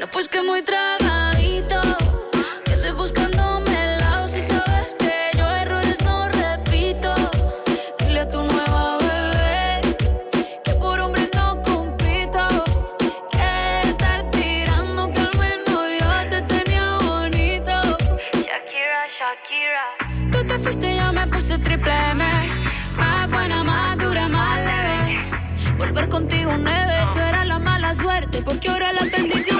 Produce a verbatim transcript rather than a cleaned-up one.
Después que muy tragadito, que estoy buscándome el lado. Si sabes que yo errores no repito. Dile a tu nueva bebé que por hombre no compito. Que estar tirando, que al menos yo te tenía bonito. Shakira, Shakira. Tú te fuiste y yo me puse triple M. Más buena, más dura, más leve. Volver contigo nueve, tú eras la mala suerte, porque ahora la bendición